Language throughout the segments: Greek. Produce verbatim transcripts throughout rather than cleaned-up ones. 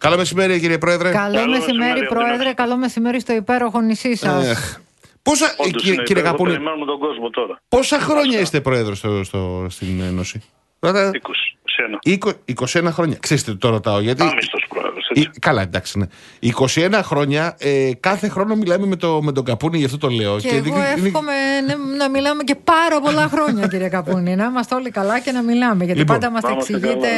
Καλό μεσημέρι, κύριε Πρόεδρε. Καλό, Καλό μεσημέρι, μεσημέρι Πρόεδρε. Καλό μεσημέρι στο υπέροχο νησί σας. Ε, πόσα, Όντως, κύριε, κύριε Καπούλη, περιμένουμε τον κόσμο τώρα. Πόσα χρόνια είστε Πρόεδρος στο, στο, στην Ένωση? είκοσι. είκοσι ένα χρόνια. Ξέρετε το ρωτάω γιατί. Άμυστος Πρόεδρος, έτσι. Η, καλά, εντάξει, ναι. είκοσι ένα χρόνια, ε, κάθε χρόνο μιλάμε με, το, με τον Καπούνη, γι' αυτό το λέω. Και, και εγώ εύχομαι είναι... να μιλάμε και πάρα πολλά χρόνια, κύριε Καπούνη. Να είμαστε όλοι καλά και να μιλάμε. Γιατί λοιπόν, πάντα μας τα εξηγείτε.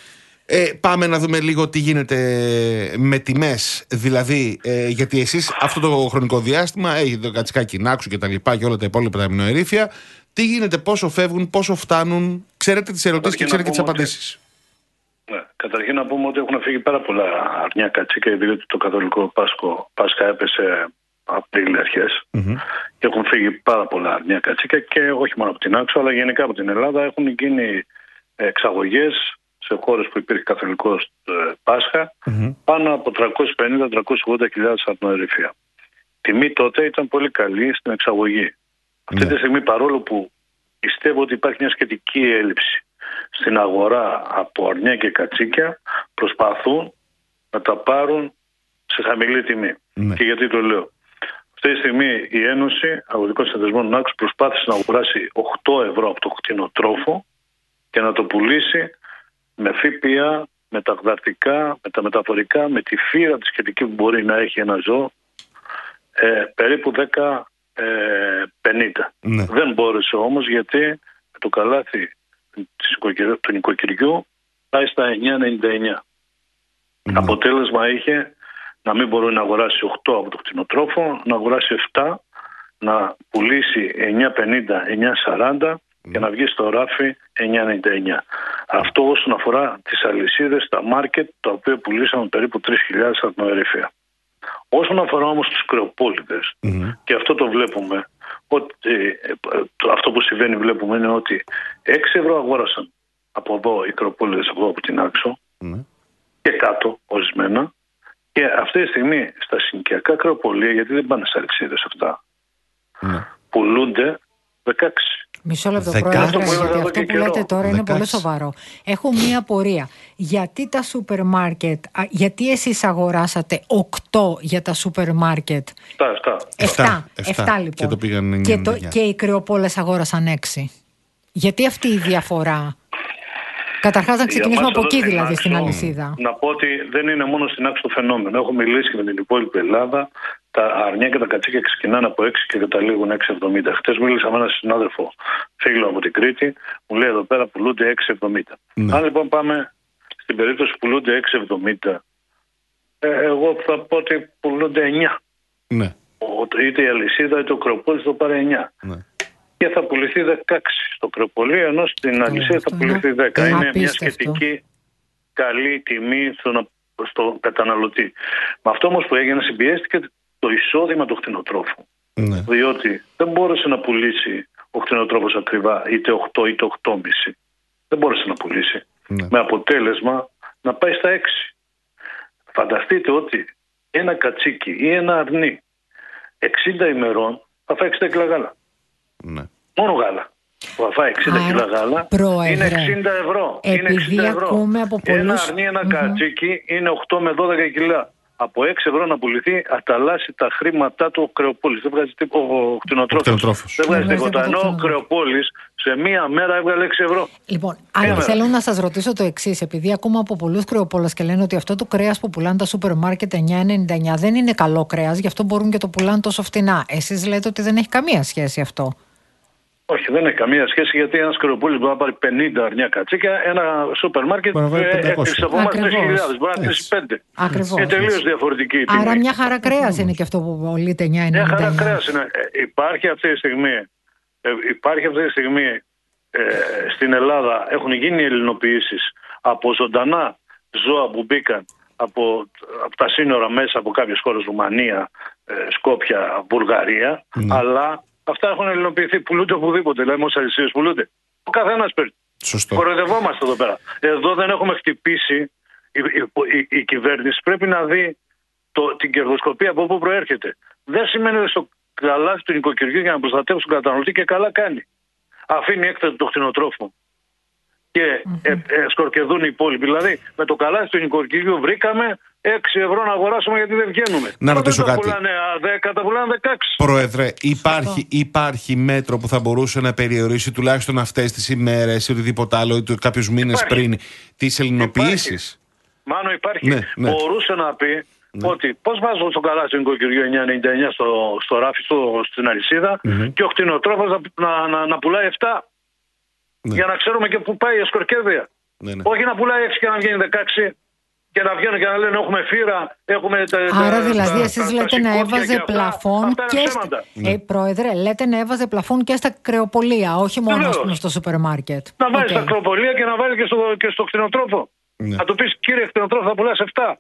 Ε, πάμε να δούμε λίγο τι γίνεται με τιμές. Δηλαδή, ε, γιατί εσείς αυτό το χρονικό διάστημα έχετε το κατσικάκι Νάξου και τα λοιπά και όλα τα υπόλοιπα τα αμινοερήφια. Τι γίνεται, πόσο φεύγουν, πόσο φτάνουν? Ξέρετε τις ερωτήσεις και ξέρετε τις απαντήσεις. Ότι... Ναι, καταρχήν να πούμε ότι έχουν φύγει πάρα πολλά αρνιά κατσίκα, διότι το καθολικό Πάσκο, Πάσχα έπεσε Απρίλη αρχές. Mm-hmm. Και έχουν φύγει πάρα πολλά αρνιά κατσίκα και όχι μόνο από την Άξο, αλλά γενικά από την Ελλάδα. Έχουν γίνει εξαγωγές σε χώρες που υπήρχε καθολικός Πάσχα, mm-hmm. πάνω από τριακόσιες πενήντα με τριακόσιες ογδόντα χιλιάδες αρνοερήφια. Τιμή τότε ήταν πολύ καλή στην εξαγωγή. Αυτή τη στιγμή, παρόλο που πιστεύω ότι υπάρχει μια σχετική έλλειψη στην αγορά από αρνιά και κατσίκια, προσπαθούν να τα πάρουν σε χαμηλή τιμή. Ναι. Και γιατί το λέω? Αυτή τη στιγμή η Ένωση Αγροτικών Συνεταιρισμών Νάξου προσπάθησε να αγοράσει οκτώ ευρώ από το κτηνοτρόφο και να το πουλήσει με ΦΠΑ, με τα γδαρτικά, με τα μεταφορικά, με τη φύρα τη σχετική που μπορεί να έχει ένα ζώο, ε, περίπου δέκα πενήντα. Ναι. Δεν μπόρεσε όμως, γιατί με το καλάθι του νοικοκυριού πάει στα εννιά ενενήντα εννιά. Ναι. Αποτέλεσμα είχε να μην μπορεί να αγοράσει οκτώ από το κτηνοτρόφο, να αγοράσει επτά, να πουλήσει εννιά πενήντα εννιά σαράντα και να βγει στο ράφι εννιά ενενήντα εννιά. Αυτό όσον αφορά τις αλυσίδες, τα μάρκετ, τα οποία πουλήσαμε περίπου τρεις χιλιάδες αρνοερήφια. Όσον αφορά όμως τους κρεοπόληδες, mm-hmm. και αυτό το βλέπουμε, ότι, το, αυτό που συμβαίνει βλέπουμε είναι ότι έξι ευρώ αγόρασαν από εδώ οι κρεοπόληδες από, από την Άξο mm-hmm. και κάτω ορισμένα, και αυτή τη στιγμή στα συνοικιακά κρεοπολία, γιατί δεν πάνε σε αλυσίδες αυτά, mm-hmm. πουλούνται δεκαέξι. Μισό λεπτό, Πρόεδρε, γιατί αυτό που λέτε τώρα είναι πολύ σοβαρό. Έχω μία απορία. Γιατί τα σούπερ μάρκετ, γιατί εσείς αγοράσατε οκτώ για τα σούπερ μάρκετ? επτά. επτά λοιπόν. Και, το πήγαν και, το, και οι κρεοπόλες αγόρασαν έξι. Γιατί αυτή η διαφορά? Καταρχάς να ξεκινήσουμε από εκεί, δηλαδή, στην αλυσίδα. Να πω ότι δεν είναι μόνο στην Άξο το φαινόμενο. Έχω μιλήσει με την υπόλοιπη Ελλάδα. Τα αρνιά και τα κατσίκια ξεκινάνε από έξι και καταλήγουν έξι εβδομήντα. Χτες μίλησα με έναν συνάδελφο φίλο από την Κρήτη, μου λέει εδώ πέρα πουλούνται έξι εβδομήντα. Ναι. Αν λοιπόν πάμε στην περίπτωση που πουλούνται έξι εβδομήντα, ε, εγώ θα πω ότι πουλούνται εννιά. Ναι. Είτε η αλυσίδα είτε ο κρεοπόλης το πάρει εννιά. Ναι. Και θα πουληθεί δεκαέξι στο κρεοπολείο, ενώ στην αλυσίδα θα πουληθεί δέκα. Είναι απίστευτο. Μια σχετική καλή τιμή στον, στο καταναλωτή. Με αυτό όμως που έγινε, συμπιέστηκε το εισόδημα του κτηνοτρόφου. Ναι. Διότι δεν μπόρεσε να πουλήσει ο κτηνοτρόφος ακριβά είτε οκτώ είτε οκτώ κόμμα πέντε. Δεν μπόρεσε να πουλήσει. Ναι. Με αποτέλεσμα να πάει στα έξι. Φανταστείτε ότι ένα κατσίκι ή ένα αρνί εξήντα ημερών θα φάει εξήντα κιλά γάλα. Ναι. Μόνο γάλα. Που θα φάει εξήντα κιλά γάλα, πρόεδρε, είναι εξήντα ευρώ. Επειδή είναι εξήντα ευρώ. Ακούμε από πολλούς... Ένα αρνί, ένα mm-hmm. κατσίκι είναι οκτώ με δώδεκα κιλά. Από έξι ευρώ να πουληθεί, αταλλάσσει τα χρήματά του ο κρεοπόλης. Δεν βγάζει τίποτα. Ο κτηνοτρόφος. Δεν βγάζει τίποτα. Ενώ ο κρεοπόλης σε μία μέρα έβγαλε έξι ευρώ. Λοιπόν, αλλά θέλω να σας ρωτήσω το εξής. Επειδή ακούμε από πολλούς κρεοπόλες και λένε ότι αυτό το κρέας που πουλάνε τα σούπερ μάρκετ εννιά ενενήντα εννιά δεν είναι καλό κρέας, γι' αυτό μπορούν και το πουλάνε τόσο φτηνά. Εσείς λέτε ότι δεν έχει καμία σχέση αυτό? Όχι, δεν έχει καμία σχέση, γιατί ένας κρεοπόλης μπορεί να πάρει πενήντα αρνιά κατσίκια, ένα σούπερ μάρκετ έκλεισε από εμάς τρεις χιλιάδες, μπορεί να κλείσει πέντε. Ακριβώς. Είναι τελείως διαφορετική η τιμή. Άρα μια χαρά κρέας είναι και αυτό που πωλείται εννιά ενενήντα εννιά. Μια χαρά κρέας είναι. Ε, υπάρχει αυτή τη στιγμή, ε, υπάρχει αυτή τη στιγμή ε, στην Ελλάδα, έχουν γίνει ελληνοποιήσεις από ζωντανά ζώα που μπήκαν από, από τα σύνορα μέσα από κάποιες χώρες, Ρουμανία, ε, Σκόπια, Βουλγαρία, ναι. αλλά αυτά έχουν ελληνοποιηθεί, πουλούνται οπουδήποτε, δηλαδή μόσες αλυσίδες πουλούνται. Ο καθένας παίρνει. Σωστό. Κοροϊδευόμαστε εδώ πέρα. Εδώ δεν έχουμε χτυπήσει. Η, η, η, η κυβέρνηση πρέπει να δει το, την κερδοσκοπία από όπου προέρχεται. Δεν σημαίνει ότι στο καλάθι του νοικοκυριού για να προστατεύσει τον καταναλωτή, και καλά κάνει. Αφήνει έκθετο το κτηνοτρόφο και mm-hmm. ε, ε, σκορκεδούν οι υπόλοιποι. Δηλαδή με το καλάθι του νοικοκυριού βρήκαμε έξι ευρώ να αγοράσουμε γιατί δεν βγαίνουμε. Να ρωτήσω κάτι. Τα πουλάνε δέκα, τα πουλάνε δεκαέξι. Πρόεδρε, υπάρχει, υπάρχει μέτρο που θα μπορούσε να περιορίσει τουλάχιστον αυτές τις ημέρες ή οτιδήποτε άλλο ή κάποιους μήνες πριν τις ελληνοποιήσεις? Μάνο υπάρχει. Ναι, ναι. Μπορούσε να πει ναι. ότι πώς βάζω στο καλάθι νοικοκυριό εννιακόσια ενενήντα εννιά στο, στο ράφι, στο, στην αλυσίδα mm-hmm. και ο κτηνοτρόφος να, να, να, να πουλάει επτά. Ναι. Για να ξέρουμε και πού πάει η σκορκέδια. Ναι, ναι. Όχι να πουλάει έξι και να βγαίνει δεκαέξι και να βγαίνουν και να λένε έχουμε φύρα, έχουμε. Άρα τα, δηλαδή τα, εσείς τα, λέτε τα να έβαζε αυτά, πλαφόν αυτά και. Στα... Ναι. Ε, πρόεδρε, λέτε να έβαζε πλαφόν και στα κρεοπολία, όχι μόνο πούμε, στο σούπερ μάρκετ. Να βάλει okay. στα κρεοπολία και να βάλει και στο, και στο κτηνοτρόφο. Ναι. Να του πει κύριε κτηνοτρόφο, θα πουλάς επτά.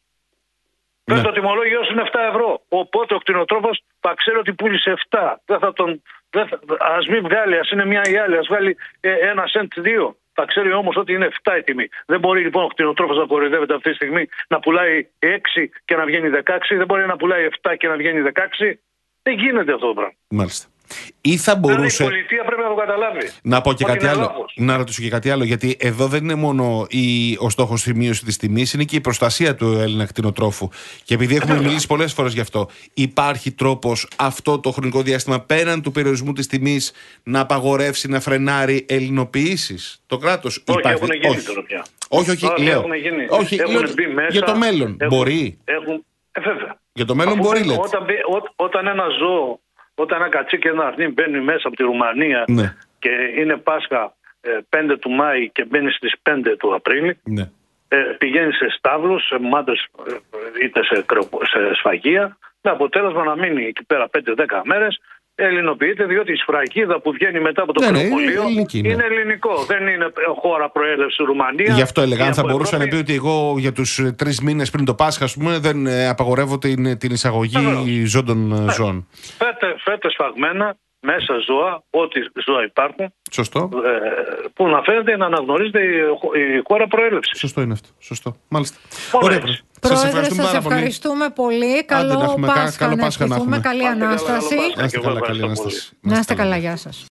Ναι. Το τιμολόγιο σου είναι επτά ευρώ. Οπότε ο κτηνοτρόφος θα ξέρει ότι πούλησε επτά. Δεν θα τον. Α μην βγάλει, α είναι μια ή άλλη, α βγάλει ε, ένα σεντ δύο. Θα ξέρει όμως ότι είναι επτά η τιμή. Δεν μπορεί λοιπόν ο κτηνοτρόφος να κοροϊδεύεται αυτή τη στιγμή να πουλάει έξι και να βγαίνει δεκαέξι. Δεν μπορεί να πουλάει επτά και να βγαίνει δεκαέξι. Δεν γίνεται αυτό το πράγμα. Μάλιστα. Ή θα μπορούσε. Η πολιτεία πρέπει να το καταλάβει. Να πω και κάτι άλλο. Λάθος. Να ρωτήσω και κάτι άλλο. Γιατί εδώ δεν είναι μόνο η... ο στόχος στη μείωση της τιμής, είναι και η προστασία του Έλληνα κτηνοτρόφου. Και επειδή έχουμε μιλήσει πολλές φορές γι' αυτό, υπάρχει τρόπος αυτό το χρονικό διάστημα πέραν του περιορισμού της τιμής να απαγορεύσει, να φρενάρει ελληνοποιήσεις? Το κράτος όχι, υπάρχει. Έχουν γίνει τώρα πια. Όχι, όχι, όχι λέω. Όχι, έχουν λέω, μπει μέσα, για το μέλλον. Έχουν, μπορεί. Έχουν, ε, βέβαια. Για το μέλλον Αφού μπορεί, μπει, λέτε. Όταν, ό, όταν ένα ζώο, όταν ένα κατσί και ένα αρνί μπαίνει μέσα από τη Ρουμανία ναι. και είναι Πάσχα ε, πέντε του Μάη και μπαίνει στις πέντε του Απρίλη, ναι. ε, πηγαίνει σε στάβλους, σε μάντρες ε, είτε σε, σε σφαγεία, με αποτέλεσμα να μείνει εκεί πέρα πέντε δέκα μέρες. Ελληνοποιείται διότι η σφραγίδα που βγαίνει μετά από το ναι, κρεοπολείο είναι, ναι. είναι ελληνικό. Δεν είναι χώρα προέλευση Ρουμανία. Γι' αυτό έλεγα. Αν θα μπορούσα να πει ότι εγώ για τους τρεις μήνες πριν το Πάσχα, ας πούμε, δεν απαγορεύω την, την εισαγωγή ζών των ζώων. Φέτε, φέτε σφαγμένα, μέσα ζώα, ό,τι ζώα υπάρχουν. Σωστό. Ε, που να φαίνεται να αναγνωρίζεται η, η χώρα προέλευση. Σωστό είναι αυτό. Σωστό. Μάλιστα. Ωραία. Πρόεδρε, σας ευχαριστούμε, σας ευχαριστούμε πολύ. πολύ. Καλό Πάσχα να ευχηθούμε. Καλή Ανάσταση. Να είστε καλά, καλή Ανάσταση. Να είστε καλά, γεια σας.